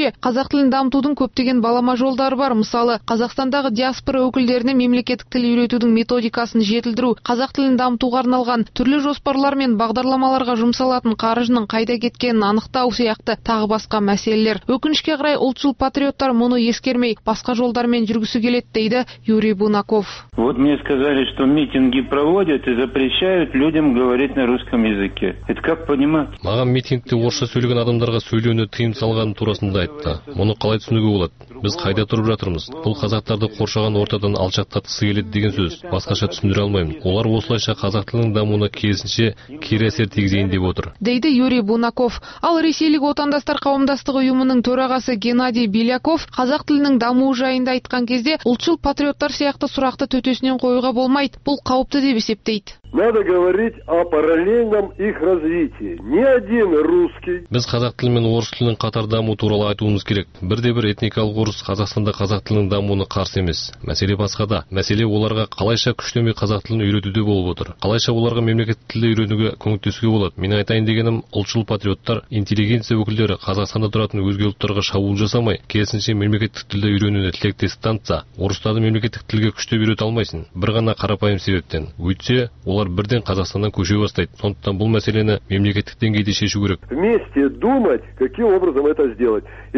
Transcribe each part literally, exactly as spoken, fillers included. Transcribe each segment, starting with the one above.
пікірінше, қазақ тілін дамытудың көптеген балама жолдары бар. Мысалы, Қазақстандағы диаспора өкілдеріне мемлекеттік тіл үйретудің методикасын жетілдіру, қазақ тілін дамытуға арналған түрлі жоспарлар мен бағдарламаларға жұмсалатын қаржының қайда кеткенін анықтау сияқты тағы басқа мәселелер. Өкінішке қарай ұлтшыл патриоттар мұны ескермей, басқа жолдармен жүргісі келеді, дейді Юрий Бунаков. Вот мне сказали, что митинги проводят и запрещают людям говорить на русском языке. Это как понимать? Маған митингте орысша сөйлеген адамдарға сөйлеуіне тыйым салғанын турасында айтты. Мұны қалай түсінуге болады? Біз қайда тұрып жатырмыз? Бұл қазақтарды қоршаған ортадан алшақтатқысы келеді деген сөз. Басқаша түсіндіре алмаймын. Олар осылайша қазақ тілінің дамуына керісінше кері әсер тигізейін деп отыр, дейді Юрий Бунаков. Ал ресейлік отандастар қауымдастығы ұйымының төрағасы Геннадий Беляков қазақ тілінің дамуы жайында айтқан кезде ұлтшыл патриоттар сияқты сұрақты төтесінен қоюға болмайды. Бұл қауіпті деп есептейді. Надо говорить о параллельном их развитии. Ни один русский. Біз қазақ тілі мен орыс тілінің қатар даму туралы айтуымыз керек. Бірде-бір этникалық орыс Қазақстанда қазақ тілінің дамуына қарсы емес. Мәселе басқада. Мәселе оларға қалайша күштемей қазақ тілін үйретуде болып отыр. Қалайша оларға мемлекеттік тілді үйренуге көмектесуге болады. Мен айтайын дегенім, ұлтшыл патриоттар, интеллигенция өкілдері Қазақстанда тұратын өзге ұлттарға шабуыл жасамай, керісінше мемлекеттік тілді үйренуіне тілектестік танытса, орыстарды мемлекеттік тілге күштеп үйрете алмайсың. Бір ғана қарапайым себептен. Өйтсе, олар бірден Қазақстаннан көше бастайды. Сондықтан бұл мәселені мемлекеттік деңгейде шешу керек. Вместе думать, каким образом это сделать и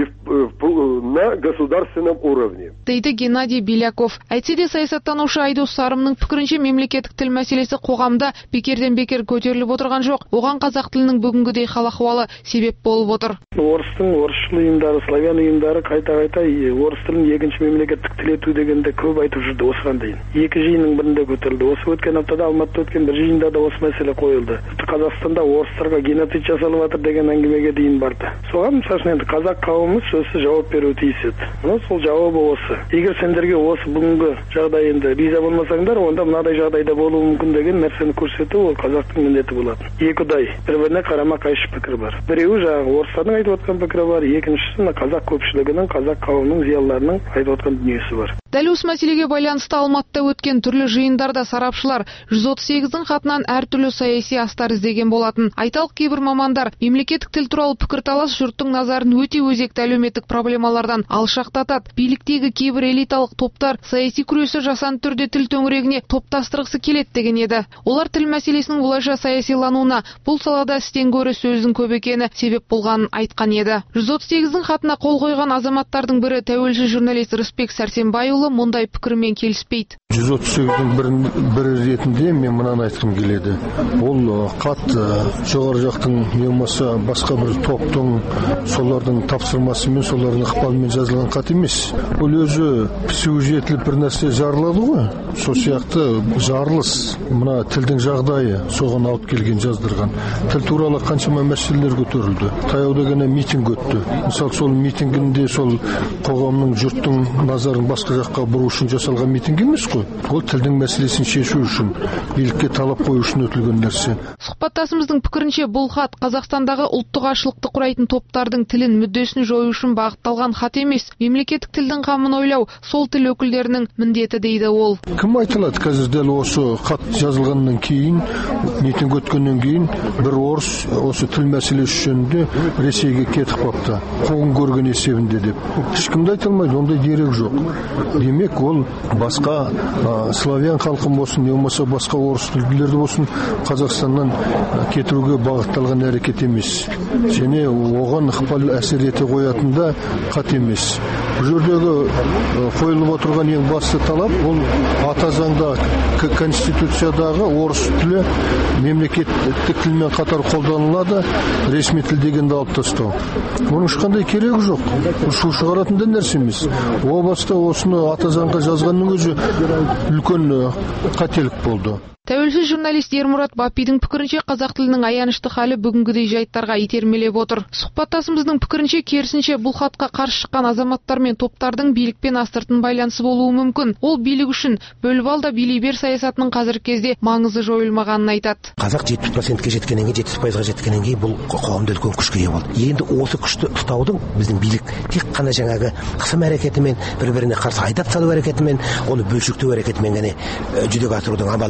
на государственном уровне. Дейді Геннадий Беляков. Әйтсе де саясаттанушы Айдос Сарымның пікірінше мемлекеттік тіл мәселесі қоғамда бекерден бекер көтеріліп отырған жоқ. Оған қазақ тілінің бүгінгідей хал-ахуалы себеп болып отыр. Орыстың орысшыл ұйымдары, славян ұйымдары қайта-қайта орыс тілін екінші мемлекеттік тіл ету дегенде көп айтып жүрді осыған дейін. Екі жиынның бірінде көтерілді. Осы өткен аптада Алматыда өткен бір жиында да осы мәселе қойылды. Қазақстанда орыстарға геноцид жасалып жатыр деген әңгімеге дейін барды. Соған мысалы енді қазақ қауымы сөзсіз жауап беруі тиіс еді. Мына сол жауабы осы. Егер сендерге осы бүгінгі жағдай енді риза болмасаңдар, онда мынадай жағдайда болуы мүмкін деген нәрсені көрсету ол қазақтың міндеті болады. Екі ұдай, бір-біріне қарама-қайшы пікір бар. Біреуі жаңағы орыстардың айтып отқан пікірі бар, екіншісі қазақ көпшілігінің, қазақ қауымының зиялыларының айтып отқан дүниесі бар. Дәл осы мәселеге байланысты Алматыда өткен түрлі жиындарда сарапшылар жүз отыз сегіздің хатынан әртүрлі саяси астар іздеген болатын. Айталық кейбір мамандар мемлекеттік тіл туралы пікірталас жұрттың назарын өте өзекті әлеуметтік проблемалардан алшақтатады. Биліктегі кейбір элиталық топтар саяси күресі жасанды түрде тіл төңірегіне топтастырғысы келеді деген еді. Олар тіл мәселесінің бұлайша саясилануына бұл салада істен гөрі сөздің көп екені себеп болғанын айтқан еді. жүз отыз сегіздің хатына қол қойған азаматтардың бірі тәуелсіз журналист Рысбек Сәрсенбайұлы мұндай пікірмен келіспейді. жүз отыз сегіздің бірі ретінде мен мынаны айтқым келеді. Ол хат жоғары жақтың не болмаса басқа бір топтың солардың тапсырмасымен, солардың ықпалымен жазылған хат емес. Ол өзі сюжетлі бір нәрсе жарылады ғой. Сол сияқты жарылыс, мына тілдің жағдайы соған алып келген жаздырған. Тіл туралы қаншама мәселелер көтерілді. Таяуда ғана митинг өтті. Мысалы сол митингінде сол қоғамның, жұрттың назарын басқа жаққа бұру үшін жасалған митинг емес қой. Ол тілдің мәселесін шешу үшін, билікке талап қою үшін өтілген нәрсе. Сұхбаттасымыздың пікірінше бұл хат Қазақстандағы ұлттық ашылықты құрайтын топтардың тілін мүддесін жою үшін бағытталған хат емес. Мемлекеттік тілдің қамын ойлау сол тіл өкілдерінің міндеті, дейді ол. Кім айтылады қазір дәл осы хат жазылғаннан кейін, митинг өткеннен кейін бір орыс осы тіл мәселесі жөнінде Ресейге кетіп қалыпты. Қуғын көрген есебінде деп. Ешкімді айта алмайды, ондай дерек жоқ. Демек ол басқа а, славян халқын болсын, не болмаса басқа орыс тілділерді болсын Қазақстаннан кетіруге бағытталған әрекет емес. Және оған ықпал әсер ете қоятында хат емес. Бұл жердегі қойылып отырған ең басты талап ол ата заңда, конституциядағы орыс тілі мемлекеттік тілмен қатар қолданылады, ресми тіл дегенді алып тастау. Оның ешқандай керегі жоқ. Шу шығаратын да нәрсе емес. О баста осыны ата заңға жазғанның өзі үлкен қателік болды. Тәуелсіз журналист Ермұрат Бапидің пікірінше қазақ тілінің аянышты халі бүгінгідей жайттарға итермелеп отыр. Сұхбаттасымыздың пікірінше керісінше бұл хатқа қарсы шыққан азаматтар мен топтардың билікпен астыртын байланысы болуы мүмкін. Ол билік үшін бөліп ал да билей бер саясатының қазіргі кезде маңызы жойылмағанын айтады. Қазақ жетпіс процентке жеткеннен кейін, жетпіс пайызға жеткеннен кейін бұл қоғамда үлкен күшке ие болды. Енді осы күшті ұстаудың біздің билік тек қана жаңағы қысым әрекетімен, бір-біріне қарсы айдап салу әрекетімен, оны бөлшектеу әрекетімен ғана жүзеге асырудың амалын біледі.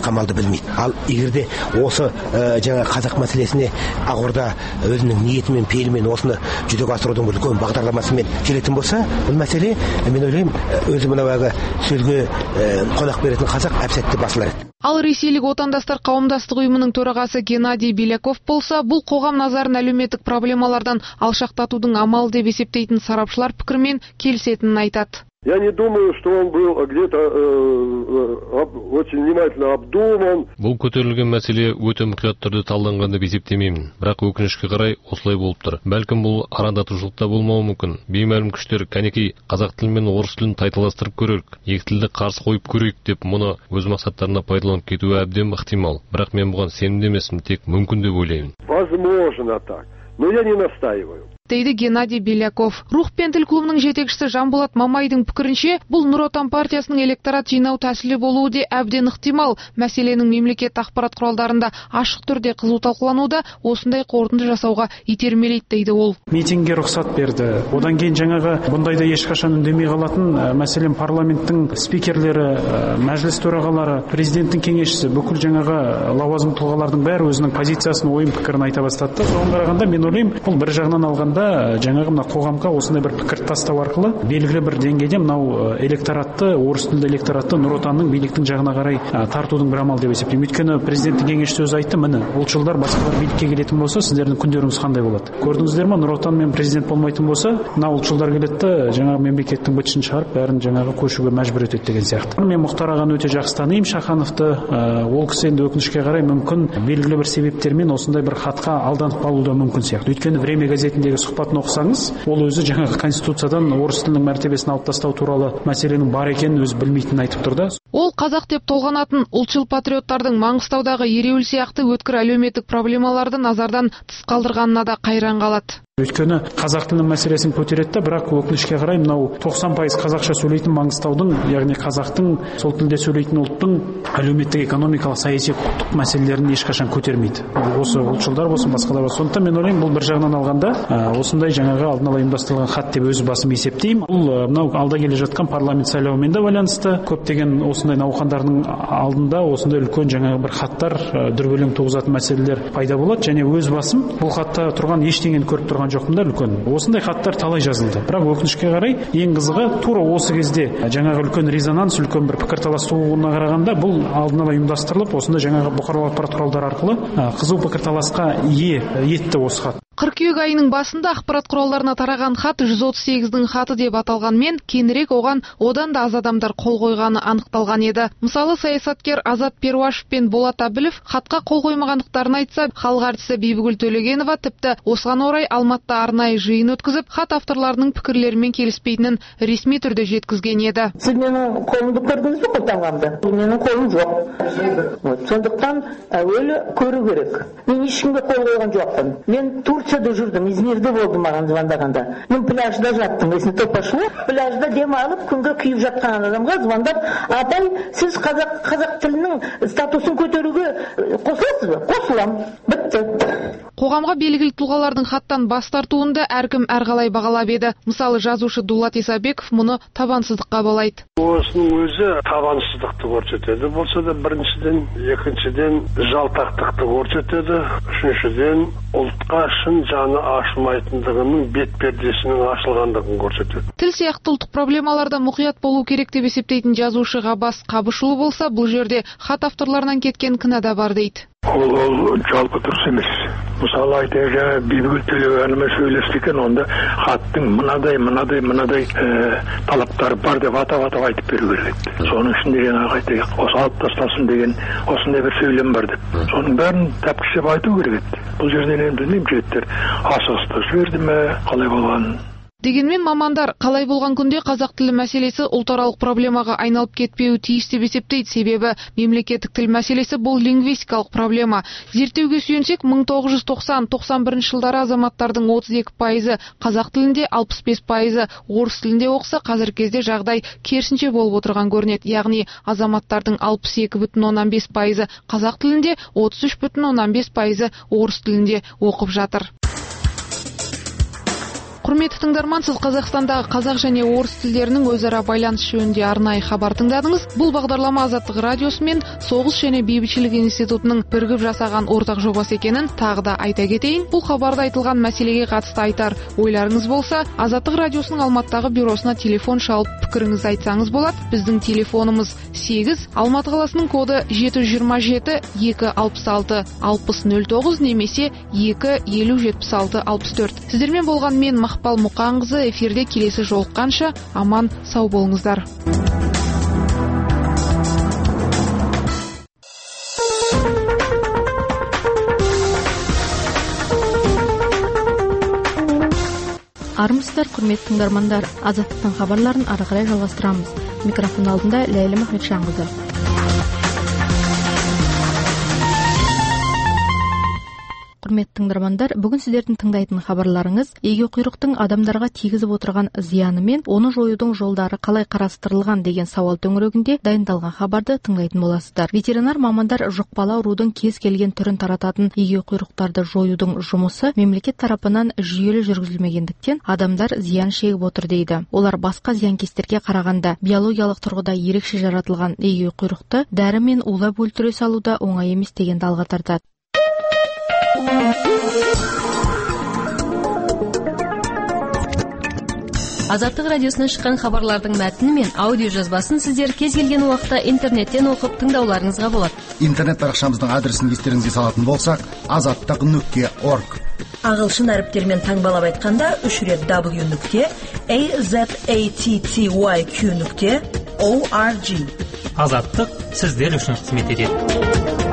басқа амалды білмейді. Ал егерде осы жаңа қазақ мәселесіне Ақорда өзінің ниетімен, пейілімен осыны жүзеге асырудың бір үлкен бағдарламасымен келетін болса, бұл мәселе мен ойлаймын өзі мынау әлгі сөзге қонақ беретін қазақ әп-сәтте басылар еді. Ал ресейлік отандастар қауымдастық ұйымының төрағасы Геннадий Беляков болса, бұл қоғам назарын әлеуметтік проблемалардан алшақтатудың амалы деп есептейтін сарапшылар пікірмен келісетінін айтады. Я не думаю, что он был где-то э, очень внимательно обдуман. Бұл көтерілген мәселе өте мұқият түрде талданған деп есептемеймін. Бірақ өкінішке қарай осылай болып тұр. Бәлкім бұл арандатушылықта болмауы мүмкін. Беймәлім күштер кәнекей қазақ тілі мен орыс тілін тайталастырып көрейік, екі тілді қарсы қойып көрейік деп мұны өз мақсаттарына пайдаланып кетуі әбден ықтимал. Бірақ мен бұған сенімді емеспін, тек мүмкін деп ойлаймын. Возможно так, но я не настаиваю. Дейді Геннадий Беляков. Рух пен тіл клубының жетекшісі Жанболат Мамайдың пікірінше, бұл Нұр Отан партиясының электорат жинау тәсілі болуы де әбден ықтимал. Мәселенің мемлекет ақпарат құралдарында ашық түрде қызу талқылануда, осындай қорытынды жасауға итермелейді дейді ол. Митингге рұқсат берді. Одан кейін жаңағы бұндайда ешқашан үндемей қалатын, мәселен парламенттің спикерлері, мәжіліс төрағалары, президенттің кеңесшісі, бүкіл жаңағы лауазым тұлғалардың бәрі өзінің позициясын, ойын пікірін айта бастады. Соған қарағанда мен ойлаймын, бұл бір жағынан алған жаңағы мына қоғамға осындай бір пікір тастау арқылы белгілі бір деңгейде мынау электоратты, орыс тілді электоратты Нұр Отанның биліктің жағына қарай тартудың бір амал деп есептеймін. Өйткені президенттің кеңесшісі өзі айтты, міне ұлтшылдар басқалар билікке келетін болса, сіздердің күндеріңіз қандай болады? Көрдіңіздер ме, Нұр Отан мен президент болмайтын болса, мына ұлтшылдар келеді, жаңағы мемлекеттің бытышын шығарып, бәрін жаңағы көшуге мәжбүр етеді деген сияқты. Мен Мұхтар ағаны өте жақсы танимын, Шахановты. Ол кісі енді өкінішке қарай мүмкін белгілі бір себептермен осындай бір хатқа алданып қалуы да мүмкін сияқты. Өйткені Время газетіндегі сұхбатын оқысаңыз, ол өзі жаңағы конституциядан орыс тілінің мәртебесін алып тастау туралы мәселенің бар екенін өзі білмейтінін айтып тұр да. Ол қазақ деп толғанатын ұлтшыл патриоттардың Маңғыстаудағы ереуіл сияқты өткір әлеуметтік проблемаларды назардан тыс қалдырғанына да қайран қалады. Өйткені қазақ тілінің мәселесін көтереді, бірақ өкінішке қарай мынау тоқсан пайыз қазақша сөйлейтін Маңғыстаудың, яғни қазақтың, сол тілде сөйлейтін ұлттың әлеуметтік, экономикалық, саяси, құқықтық мәселелерін ешқашан көтермейді. Осы ұлтшылдар болсын, басқалар болсын. Сондықтан мен ойлаймын, бұл бір жағынан алғанда осындай жаңағы алдын ала ұйымдастырылған хат деп өз басым есептеймін. Бұл мынау алда келе жатқан парламент сайлауымен де байланысты. Көптеген осындай науқандардың алдында осындай үлкен жаңағы бір хаттар, дүрбелең туғызатын мәселелер пайда болады, және өз басым бұл хатта тұрған ештеңені көріп тұрған жоқпын да үлкен. Осындай хаттар талай жазылды. Бірақ өкінішке қарай ең қызығы тура осы кезде жаңағы үлкен резонанс, үлкен бір пікірталас тууына қарағанда бұл алдын ала ұйымдастырылып, осында жаңағы бұқаралық ақпарат құралдары арқылы қызу пікірталасқа ие етті осы хат. Қыркүйек айының басында ақпарат құралдарына тараған хат жүз отыз сегіздің хаты деп аталғанмен, кейінірек оған одан да аз адамдар қол қойғаны анықталған еді. Мысалы, саясаткер Азат Перуашев пен Болат Абілов хатқа қол қоймағандықтарын айтса, халық әртісі Бибігүл Төлегенова тіпті осыған орай Алматыда арнайы жиын өткізіп, хат авторларының пікірлерімен келіспейтінін ресми түрде жеткізген еді. Сіз менің қолымды көрдіңіз бе қолданғанды? Менің қолым жоқ. Сондықтан әуелі көру керек. Мен ешкімге қол қойған жоқпын. Мен Турцияда жүрдім, Измирде болды маған звондағанда. Мен пляжда жаттым, если то пошло. Пляжда дем алып, күнге күйіп жатқан адамға звондап, апай, сіз қазақ, қазақ тілінің статусын көтеруге қосыласыз ба? Қосылам. Бітті. Қоғамға белгілі тұлғалардың хаттан бас тартуында әркім әрқалай бағалап еді. Мысалы, жазушы Дулат Исабеков мұны табансыздыққа балайды. Осының өзі табансыздықты көрсетеді. Болса да біріншіден, екіншіден жалтақтықты көрсетеді. Үшіншіден ұлтқа шын жаны ашылмайтындығының бет пердесінің ашылғандығын көрсетеді. Тіл сияқты ұлттық проблемаларда мұқият болу керек деп есептейтін жазушы Ғаббас Қабышұлы болса, бұл жерде хат авторларынан кеткен кінә да бар дейді. Ол ол жалпы дұрыс емес. Мысалы айтайық, Бибігүл Төлегеновамен сөйлесті екен, онда хаттың мынадай, мынадай, мынадай талаптары бар деп атап-атап айтып беру керек. Соның ішінде жаңағы айтайық, осы алып тастасын деген осындай бір сөйлем бар деп. Соның бәрін тәпкіштеп айту керек еді. Бұл жерден енді білмеймін, жігіттер асығыстау жіберді ме, қалай болғанын. Дегенмен мамандар қалай болған күнде қазақ тілі мәселесі ұлтаралық проблемаға айналып кетпеуі тиіс деп есептейді, себебі мемлекеттік тіл мәселесі бұл лингвистикалық проблема. Зерттеуге сүйенсек, мың тоғыз жүз тоқсан тоқсан бірінші жылдары азаматтардың отыз екі пайызы қазақ тілінде, алпыс бес пайызы орыс тілінде оқыса, қазіргі кезде жағдай керісінше болып отырған көрінеді. Яғни азаматтардың алпыс екі бүтін оннан бес пайызы қазақ тілінде, отыз үш бүтін оннан бес пайызы орыс тілінде оқып жатыр. Құрметті тыңдарман, сіз Қазақстандағы қазақ және орыс тілдерінің өзара байланыс жөнінде арнайы хабар тыңдадыңыз. Бұл бағдарлама Азаттық радиосы мен Соғыс және бейбітшілік институтының бірігіп жасаған ортақ жобасы екенін тағы да айта кетейін. Бұл хабарда айтылған мәселеге қатысты айтар ойларыңыз болса, Азаттық радиосының Алматыдағы бюросына телефон шалып пікіріңізді айтсаңыз болады. Біздің телефонымыз сегіз, Алматы қаласының коды жеті жүз жиырма жеті екі алпыс алты алпыс нөл тоғыз немесе екі елу жетпіс алты алпыс төрт. Сіздермен болған мен Мақпал Мұқанқызы. Эфирде келесі жолыққанша аман сау болыңыздар. Армысыздар, құрметті тыңдармандар. Азаттықтың хабарларын ары қарай жалғастырамыз. Микрофон алдында Ләйлі Махметжанқызы. Құрметті тыңдармандар, бүгін сіздердің тыңдайтын хабарларыңыз егеуқұйрықтың адамдарға тигізіп отырған зияны мен оны жоюдың жолдары қалай қарастырылған деген сауал төңірегінде дайындалған хабарды тыңдайтын боласыздар. Ветеринар мамандар жұқпалы аурудың кез келген түрін тарататын егеуқұйрықтарды жоюдың жұмысы мемлекет тарапынан жүйелі жүргізілмегендіктен адамдар зиян шегіп отыр дейді. Олар басқа зиянкестерге қарағанда биологиялық тұрғыда ерекше жаратылған егеуқұйрықты дәрі мен улап өлтіре салуда оңай емес дегенді алға тартады. Азаттық радиосынан шыққан хабарлардың мәтіні мен аудио жазбасын сіздер кез келген уақытта интернеттен оқып тыңдауларыңызға болады. Интернет парақшамыздың адресін естеріңізге салатын болсақ, азаттық нүкте орг. Ағылшын әріптермен таңбалап айтқанда үш рет дабл ю нүкте азаттық нүкте орг. Азаттық сіздер үшін қызмет етеді.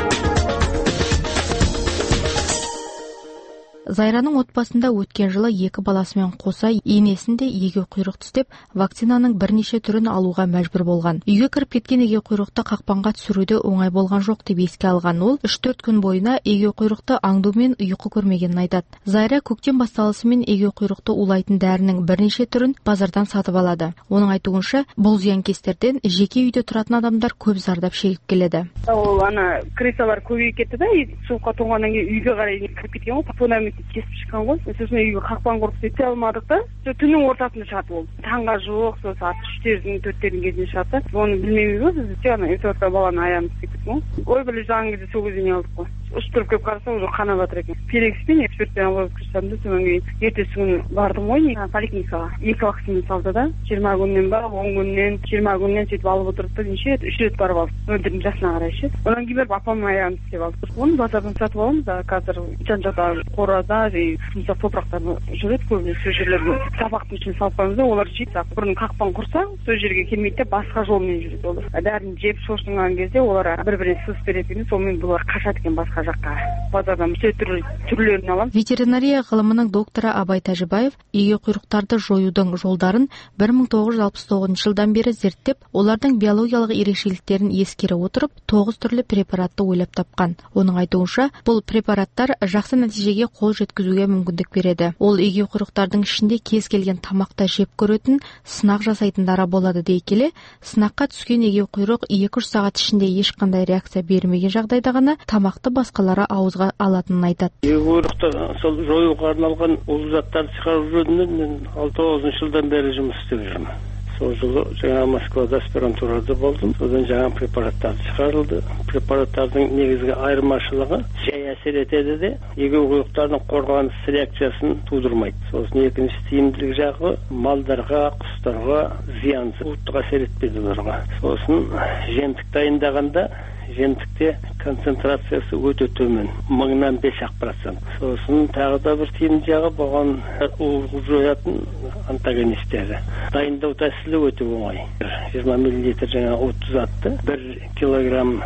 Зайраның отбасында өткен жылы екі баласымен қоса енесінде егеуқұйрық түстеп, вакцинаның бірнеше түрін алуға мәжбүр болған. Үйге кіріп кеткен егеуқұйрықты қақпанға түсіруде оңай болған жоқ деп еске алған ол, үш төрт күн бойына егеуқұйрықты аңду мен ұйқы көрмегенін айтады. Зайра көктем басталысымен егеуқұйрықты улайтын дәрінің бірнеше түрін базардан сатып алады. Оның айтуынша, бұл зиянкестерден жеке үйде тұратын адамдар көп зардап шегіп келеді. Ол ана крысалар көбейіп кетті да, суыққа тоңғаннан кейін үйге қарай кіріп кеткен ғой, фундамент кесіп шыққан ғой. Сосын үйге қақпан құрып сөйте алмадық та, түннің ортасында шығады ол. Таңға жоқ, сол сағат үштердің төрттердің кезінде шығады. Оны білмейміз ғой, біз тек ана ертеңгі баланы аяғымыз кетіп қой. Ой, біле жаңа кезде сол кезде не алдық қой. Ұштырып келіп қарасам, уже қана жатыр екен. Перекспен экспертпен алып кірсем де, содан кейін ертесі күні бардым ғой, поликлиникаға. Екі вакцина салды да, жиырма күннен ба, он күннен, жиырма күннен сөйтіп алып отырды, неше рет, үш рет барып алдым. Өндірдің жасына қарай ше. Одан кейін барып апамның аяғын істеп алдық. Оны базардан сатып аламыз да, қазір жан-жақта қорада, мысалы топырақтарды жүреді көбіне, сол жерлерге сабақтың ішіне салып қоямыз да, олар жейді. Бұрын қақпан құрса, сол жерге келмейді де, басқа жолмен жүреді олар. Дәрін жеп шошынған кезде олар бір-біріне сыз береді, сонымен бұлар қашады екен басқа жаққа. Базардан все түрлерін аламыз. Ветеринария ғылымының докторы Абай Тәжібаев егеуқұйрықтарды жоюдың жолдарын бір мың тоғыз жүз алпыс тоғызыншы жылдан бері зерттеп, олардың биологиялық ерекшеліктерін ескере отырып, тоғыз түрлі препаратты ойлап тапқан. Оның айтуынша, бұл препараттар жақсы нәтижеге қол жеткізуге мүмкіндік береді. Ол егеуқұйрықтардың ішінде кез келген тамақта жеп көретін сынақ жасайтындары болады дей келе, сынаққа түскен егеуқұйрық екі жүз сағат ішінде ешқандай реакция бермеген жағдайда ғана тамақты басқалары ауызға алатынын айтады. Егеуқұйрықты сол жоюға арналған улы заттарды шығару жөнінде мен алты тоғызыншы жылдан бері жұмыс істеп жүрмін. Сол жылы жаңа Москвада аспирантурада болдым. Содан жаңа препараттар шығарылды. Препараттардың негізгі айырмашылығы жай әсер етеді де, егеуқұйрықтардың қорғаныс реакциясын тудырмайды. Сосын екінші тиімділік жағы малдарға, құстарға зиянсыз уыттық әсер етпейді оларға. Сосын жемтік дайындағанда жемтікте концентрациясы өте төмен, мыңнан бес ақ процент. Сосын тағы да бір тиімді жағы болған улы жоятын антагонистері. Дайындау тәсілі өте оңай. жиырма миллилитр жаңа отыз затты бір килограмм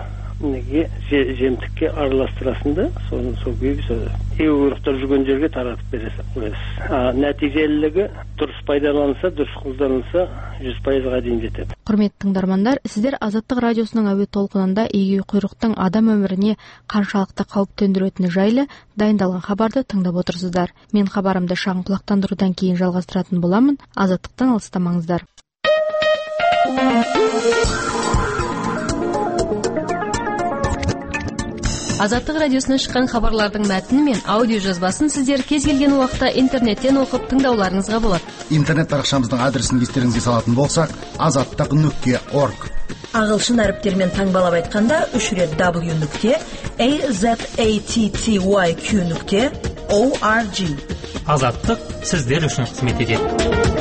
жемтікке араластырасың да, соны сол күйі егеуқұйрықтар жүрген жерге таратып бересіз. Нәтижелілігі дұрыс пайдаланса, дұрыс қолданылса, жүз пайызға дейін жетеді. Құрметті тыңдармандар, сіздер Азаттық радиосының әуе толқынында егеуқұйрықтың адам өміріне қаншалықты қауіп төндіретіні жайлы дайындалған хабарды тыңдап отырсыздар. Мен хабарымды шағын құлақтандырудан кейін жалғастыратын боламын. Азаттықтан алыстамаңыздар. Азаттық радиосынан шыққан хабарлардың мәтіні мен аудио жазбасын сіздер кез келген уақытта интернеттен оқып тыңдауларыңызға болады. Интернет парақшамыздың адресін естеріңізге салатын болсақ, азаттық нүкте орг. Ағылшын әріптермен таңбалап айтқанда үш рет w нүкте azatty нүкте org. Азаттық сіздер үшін қызмет етеді.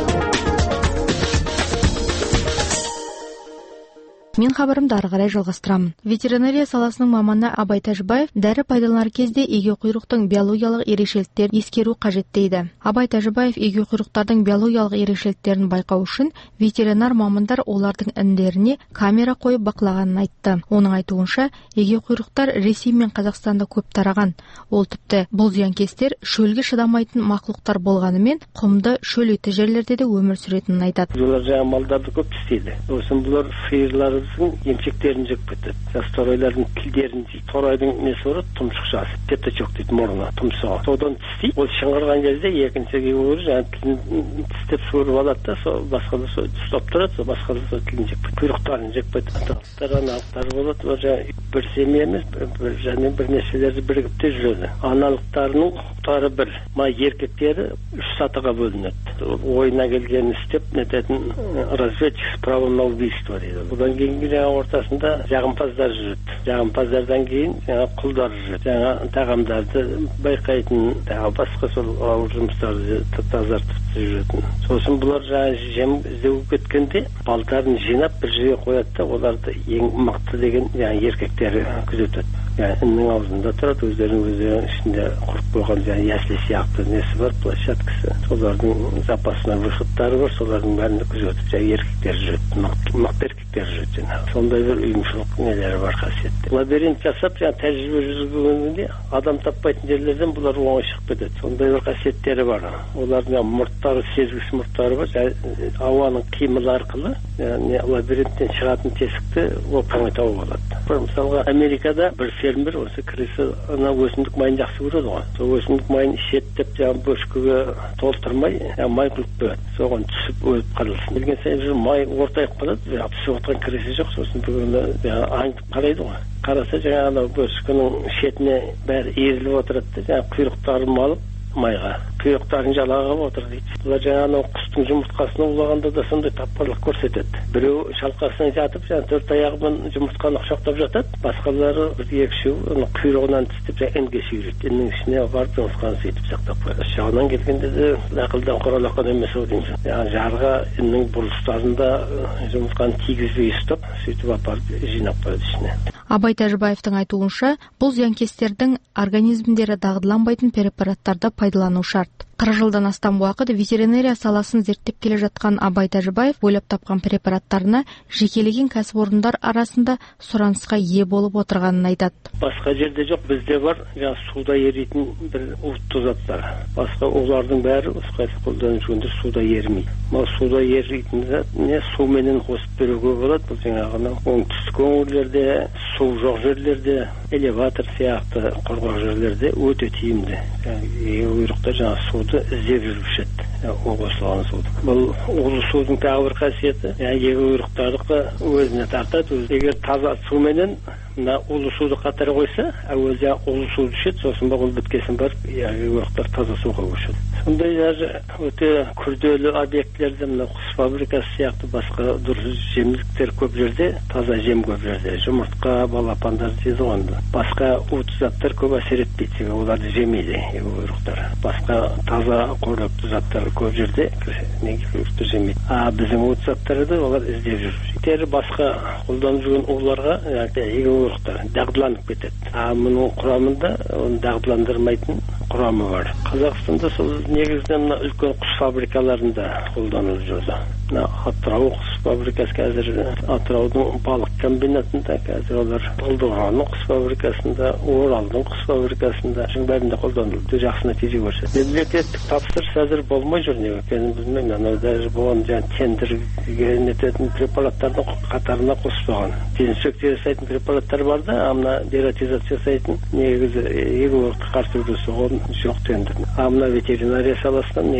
Мен хабарымды ары қарай жалғастырамын. Ветеринария саласының маманы Абай Тәжібаев дәрі пайдаланар кезде егеу құйрықтың биологиялық ерекшеліктерін ескеру қажет дейді. Абай Тәжібаев егеу құйрықтардың биологиялық ерекшеліктерін байқау үшін ветеринар мамандар олардың індеріне камера қойып бақылағанын айтты. Оның айтуынша, егеу құйрықтар Ресей мен Қазақстанда көп тараған. Ол тіпті бұл зиянкестер шөлге шыдамайтын мақұлықтар болғанымен, құмды шөл еті жерлерде де өмір сүретінін айтады. Олар жаңа малдарды көп тістейді. Осын бұлар сиырлар емшектерін жеп кетеді. Жас торайлардың тілдерін жейді. Торайдың несі бар, тұмшықшасы, пятачок дейді, мұрны, тұмсығы. Содан тістейді. Ол шыңғырған кезде екіншіге өр, жаңа тілін тістеп суырып алады да, сол басқада сол ұстап тұрады, сол басқада сол тілін жеп кетеді. Құйрықтарын жеп кетеді. Аталықтар, аналықтар болады. Ол жаңа бір семья емес, және бір нәрселерді бірігіп те жүреді. Аналықтарының құқықтары бір. Ма еркектері үш сатыға бөлінеді. Ойына келгенін істеп, нететін разведчик с правом на убийство дейді. Одан кейін жаңа ортасында жағымпаздар жүреді. Жағымпаздардан кейін жаңа құлдар жүреді. Жаңа тағамдарды байқайтын, тағы басқа сол ауыр жұмыстарды тазартып жүретін. Сосын бұлар жаңа жем іздеуге кеткенде балдарын жинап бір жерге қояды да, оларды ең мықты деген жаңа еркектері күзетеді. Yani inning ağzında тұрады, өздерінің өздерінің ішінде құрып қойған yani ясли сияқты несі бар, площадкасы. Солардың запасына выходтары бар, солардың бәрінде күзетіп, жаңа еркектер жүреді, мықты еркектер жүреді. Сондай бір ұйымшылық нелері бар қасиетті. Лабиринт жасап, жаңа тәжірибе жүргізгенде адам таппайтын жерлерден бұлар оңай шығып кетеді. Сондай бір қасиеттері бар. Олардың мұрттары, сезгіш мұрттары бар, ауаның қимылы арқылы, yani лабиринттен шығатын тесікті оп-оңай тауып алады. Мысалға Америкада бір фермер осы кірісі ана өсімдік майын жақсы көреді ғой. Сол өсімдік майын шеттеп жаңа бөшкеге толтырмай, май құйып қояды. Соған түсіп өліп қалсын. Келген сайын жүр май ортайып қалады, түсіп отқан кірісі жоқ. Сосын бүгін аңдып қарайды ғой. Қараса жаңа ана бөшкенің шетіне бәрі иіріліп отырады, жаңа құйрықтарын алып майға, құйрықтарын жалағап отыр дейді. Бұлар жаңа анау құстың жұмыртқасына улағанда да сондай тапқырлық көрсетеді. Біреу шалқасына жатып, жаңа төрт аяғымен жұмыртқаны құшақтап жатады, басқалары бір екшеу құйрығынан тістеп жаңа інге сүйрейді. Іннің ішіне барып жұмыртқаны сөйтіп сақтап қояды. Жағынан келгенде де ақылдан құралаққан емес ау деймін. Яғни жарға іннің бұрылыстарында жұмыртқаны тигізбей ұстап, сөйтіп апарып жинап қояды ішіне. Абай Тәжібаевтың айтуынша, бұл зиянкестердің организмдері дағдыланбайтын препараттарды пайдалану шарт. қырық жылдан астам уақыт ветеринария саласын зерттеп келе жатқан Абай Тәжібаев ойлап тапқан препараттарына жекелеген кәсіпорындар арасында сұранысқа ие болып отырғанын айтады. Басқа жерде жоқ, бізде бар, жаңа суда еритін бір уытты заттар. Басқа олардың бәрі қайсы қолданып жүргендер суда ерімейді. Мал суда еритін не суменен қосып беруге болады. Бұл жаңағының оңтүстік өңірлерде, су жоқ жерлерде, элеватор сияқты құрғақ жерлерде өте тиімді. Құйрықтар жаңа суды іздеп жүрушеді. Ол қосылған суды. Бұл улы судың тағы бір қасиеті, егер құйрықтарды өзіне тартады. Егер таза суменен мына улы суды қатар қойса, әуелі жаңа улы суды ішеді, сосын бұл біткесін барып, құйрықтар таза суға көшеді. Сондай даже өте күрделі объектілерде, мына құс фабрикасы сияқты басқа дұрыс жемдіктер көп жерде, таза жем көп жерде, жұмыртқа, балапандар дейді ғой. Басқа уытты заттар көп әсер етпейді, оларды жемейді құйрықтар. Басқа таза қорапты заттар көп жерде неге құйрықты жемейді. А біздің уытты заттарды олар іздеп жүр. Тері басқа қолданып жүрген уларға құйрықтар дағдыланып кетеді. А мұның құрамында оны дағдыландырмайтын құрамы бар. Қазақстанда сол негізінен мына үлкен құс фабрикаларында қолданылып жүрді. Мына Атырау құс фабрикасы қазір Атыраудың балық комбинатында, қазір олар Талдықорғанның құс фабрикасында, Оралдың құс фабрикасында бәрінде қолданылды. Жақсы нәтиже көрсетті. Мемлекеттік тапсырыс әзір болмай жүр, неге екенін білмеймін. Анау даже бұған жаңа тендерге нететін препараттардың қатарына қоспаған. Дезинфекция жасайтын препараттар бар да, мына дератизация жасайтын негізі егеуқұйрыққа қарсы күрес оған жоқ тендер. А мына ветеринария саласынан неге екенін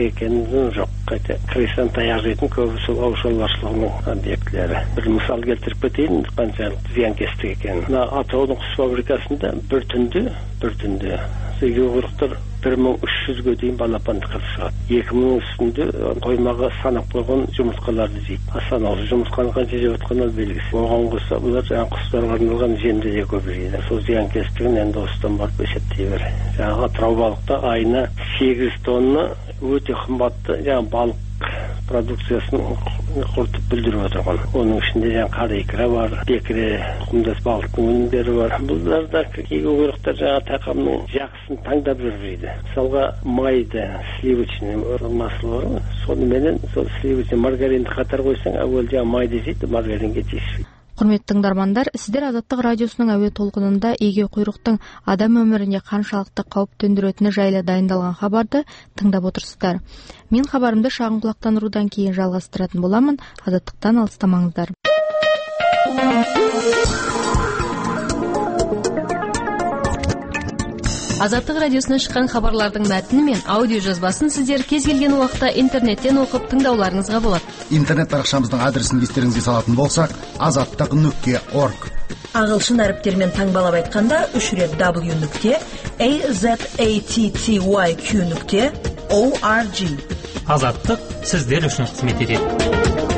қарызымыз жоқ. Қайта крестан таяқ жейтін көбі сол ауыл шаруашылығының объектілері. Бір мысал келтіріп кетейін, қаншалықты зиянкестік екенін. Мына Атыраудың құс фабрикасында бір түнде, бір түнде егеуқұйрықтар бір мың үш жүзге дейін балапанды қырып шығады. екі мың үстінде қоймаға санап қойған жұмыртқаларды жейді. Санаулы жұмыртқаны қанша жеп жатқаны белгісіз. Оған қоса бұлар жаңағы құстарға арналған жемді де көп жейді. Сол зиянкестігін енді осыдан барып есептей бер. Жаңағы Атырау балықта айына сегіз тонна өте қымбатты жаңағы балық продукциясын құртып бүлдіріп отырған. Оның ішінде жаңағы қара икра бар, бекіре, құмдас балықтың өнімдері бар. Бұлар да егеуқұйрықтар жаңағы тақамның жақсысын таңдап жүрмейді. Мысалға майды, сливочный масло бар ғой, соныменен сол сливочный маргаринді қатар қойсаң, әуел жаңағы майды жейді, маргаринге тиіспейді. Құрметті тыңдармандар, сіздер Азаттық радиосының әуе толқынында егеуқұйрықтың адам өміріне қаншалықты қауіп төндіретіні жайлы дайындалған хабарды тыңдап отырсыздар. Мен хабарымды шағын құлақтандырудан кейін жалғастыратын боламын. Азаттықтан алыстамаңыздар. Азаттық радиосынан шыққан хабарлардың мәтіні мен аудио жазбасын сіздер кез келген уақытта интернеттен оқып тыңдауларыңызға болады. Интернет парақшамыздың адресін естеріңізге салатын болсақ, азаттық нүкте орг. Ағылшын әріптермен таңбалап айтқанда үш рет w нүкте azatty нүкте org. Азаттық сіздер үшін қызмет етеді.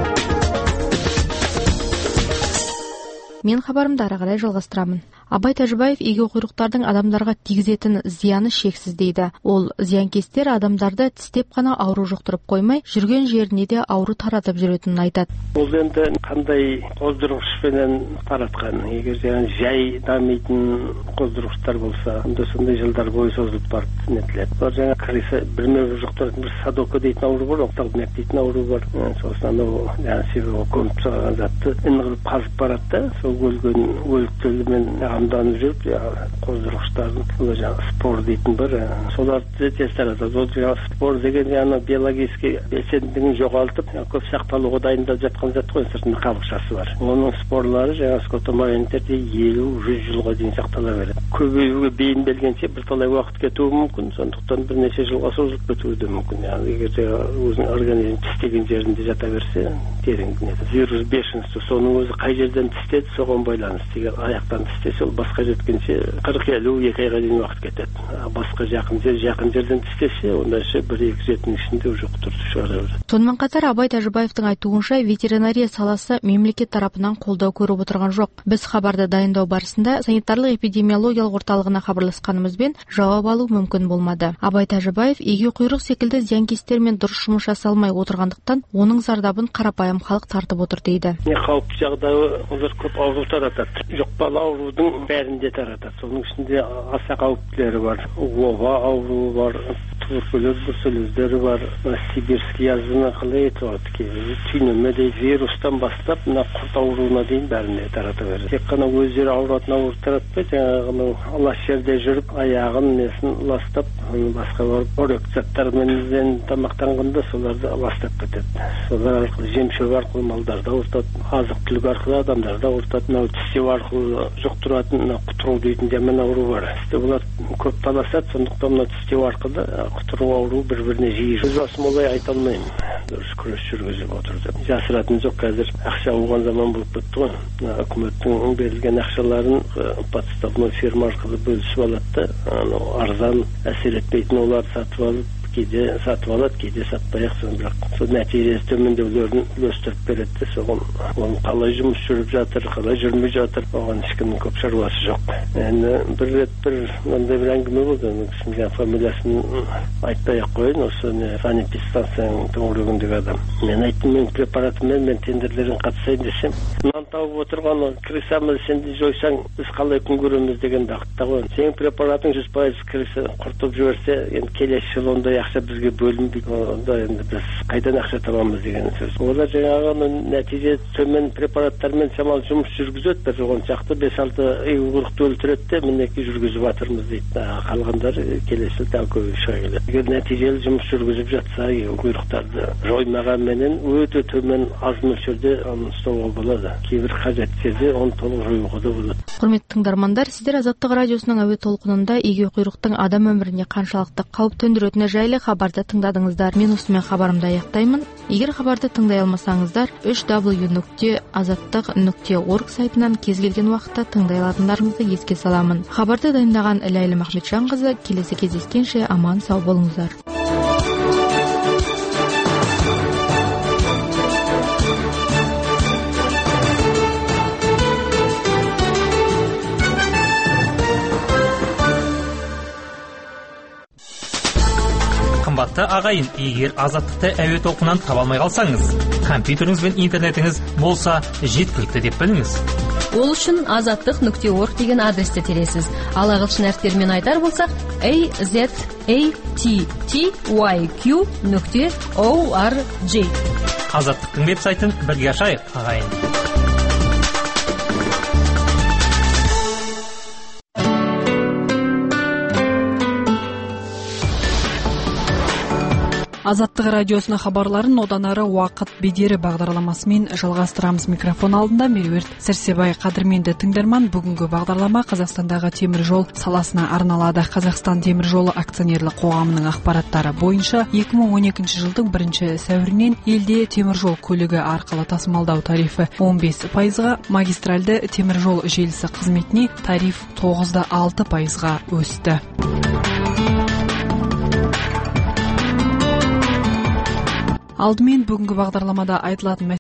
Мен хабарымды ары қарай жалғастырамын. Абай Тәжібаев егеуқұйрықтардың адамдарға тигізетін зияны шексіз дейді. Ол зиянкестер адамдарды тістеп қана ауру жұқтырып қоймай, жүрген жеріне де ауру таратып жүретінін айтады. Ол енді қандай қоздырғышпенен таратқан. Егер жай дамитын қоздырғыштар болса, онда сондай жылдар бойы созылып барып нетіледі. Олар жаңа кірісі бірме жұқтыратын бір садока дейтін ауру бар, оқталмек дейтін ауру бар. Сосын анау жаңа себебі көміп сағаған затты іңіріп қазып барады да, сол өлген өліктілімен қамданып жүріп, қоздырғыштардың жаңағы спор дейтін бір, соларды тез таратады. Ол жаңағы спор деген жаңағы биологический белсенділігін жоғалтып, көп сақталуға дайындап жатқан зат қой, сыртында қабықшасы бар. Оның спорлары жаңағы скотомагниттерде елу жүз жылға дейін сақтала береді. Көбеюге бейін белгенше бірталай уақыт кетуі мүмкін, сондықтан бірнеше жылға созылып кетуі де мүмкін. Яғни егер өзінің организм тістеген жерінде жата берсе, тереңденеді. Вирус бешенстві соның өзі қай жерден тістеді, соған байланысты. Егер аяқтан тістесе, ол басқа жеткенше қырық елу екі айға дейін уақыт кетеді. Басқа жақын жер, жақын жерден тістесе, онда бір екі жетінің ішінде жұқтырып шығарады. Сонымен қатар Абай Тәжібаевтың айтуынша, ветеринария саласы мемлекет тарапынан қолдау көріп отырған жоқ. Біз хабарды дайындау барысында санитарлық эпидемиологиялық орталығына хабарласқанымызбен жауап алу мүмкін болмады. Абай Тәжібаев егеуқұйрық секілді зиянкестермен дұрыс жұмыс жасалмай отырғандықтан, оның зардабын қарапайым халық тартып отыр дейді. Не қауіпті жағдайы, олар көп ауру таратады. Жұқпалы аурудың бәрінде таратады. Соның ішінде аса қауіптілері бар. Оба ауруы бар, туберкулез бруцеллездері бар, сибирский языны қалай етіп, түйнеме дейді, вирустан бастап, мына құрт ауруына дейін бәріне тарата береді. Тек қана өздері ауыратын ауру таратпай, жаңағы лас жерде жүріп, аяғын несін ластап, басқа барып, қорек заттармен тамақтанғанда соларды ластап кетеді. Солар арқылы жем-шөп арқылы малдарды ауыртады, азық-түлік арқылы адамдарды ауыртады. Мынау тістеу арқылы жұқтыратын құтыру дейтін жаман ауру бар. Бұлар көп таласады, сондықтан мына тістеу арқылы құтыру ауру бір-біріне жиі. Өз басым олай айта алмаймын. Дұрыс күрес жүргізіп отырды. Жасыратын жоқ, қазір ақша алған заман болып кетті ғой. Үкіметтің берілген ақшаларын подставной фирма арқылы бөлісіп алады да, арзан әсер етпейтін олар сатып алып, кейде сатып алады, кейде сатпай ақ, бірақ сол нәтижесі төмендеулерін үлестіріп береді. Соған оның қалай жұмыс жүріп жатыр, қалай жүрмей жатыр, оған ешкімнің көп шаруасы жоқ. Енді бір рет бір мынандай бір әңгіме болды, кісінің фамилиясын айтпай ақ қойын, осы санэпидстанцияның төңірегіндегі адам. Мен айттым, мен препаратымен мен тендерлерін қатысайын десем, нан тауып отырған крысамыз сенде жойсаң, біз қалай күн көреміз деген дақытта ғой. Сенің препаратың жүз пайыз крыса құртып жіберсе, енді келесі жыл ондай ақша бізге бөлінбейді. Онда енді біз қайдан ақша табамыз деген сөз. Олар жаңағы нәтиже төмен препараттармен шамалы жұмыс жүргізеді, бір он шақты бес алты егеуқұйрықты өлтіреді, мінекей жүргізіп жатырмыз дейді. Қалғандар келесі жылы тағы көбейіп шыға келеді. Егер нәтижелі жұмыс жүргізіп жатса, егеуқұйрықтарды жоймағанменен өте төмен аз мөлшерде ұстауға болады. Кейбір қажет жерде оны толық жоюға да болады. Құрметті тыңдармандар, сіздер Азаттық радиосының әуе толқынында егеу құйрықтың адам өміріне қаншалықты қауіп төндіретіні жайлы хабарды тыңдадыңыздар. Мен осымен хабарымды аяқтаймын. Егер хабарды тыңдай алмасаңыздар, үш дабл ю нүкте азаттық нүкте орг сайтынан кез келген уақытта тыңдай алатындарыңызды еске саламын. Хабарды дайындаған Ләйлі Махметжанқызы. Келесі кездескенше аман сау болыңыздар. Қымбатты ағайын, егер Азаттықты әуе толқынынан таба алмай қалсаңыз, компьютеріңіз бен интернетіңіз болса жеткілікті деп біліңіз. Ол үшін азаттық нүкте орг деген адресте тересіз. Ал ағылшын әріптерімен айтар болсақ, a z a t t y q нүкте org. Азаттықтың веб-сайтын бірге ашайық, ағайын. Азаттық радиосына хабарларын одан ары уақыт бедері бағдарламасымен жалғастырамыз. Микрофон алдында Меруерт Сәрсебай. Қадірменді тыңдарман, бүгінгі бағдарлама Қазақстандағы темір жол саласына арналады. Қазақстан темір жолы акционерлік қоғамының ақпараттары бойынша екі мың он екінші жылдың бірінші сәуірінен елде темір жол көлігі арқылы тасымалдау тарифі он бес пайызға, магистральды темір жол желісі қызметіне тариф тоғыз да алты пайызға өсті. Алдымен бүгінгі бағдарламада айтылатын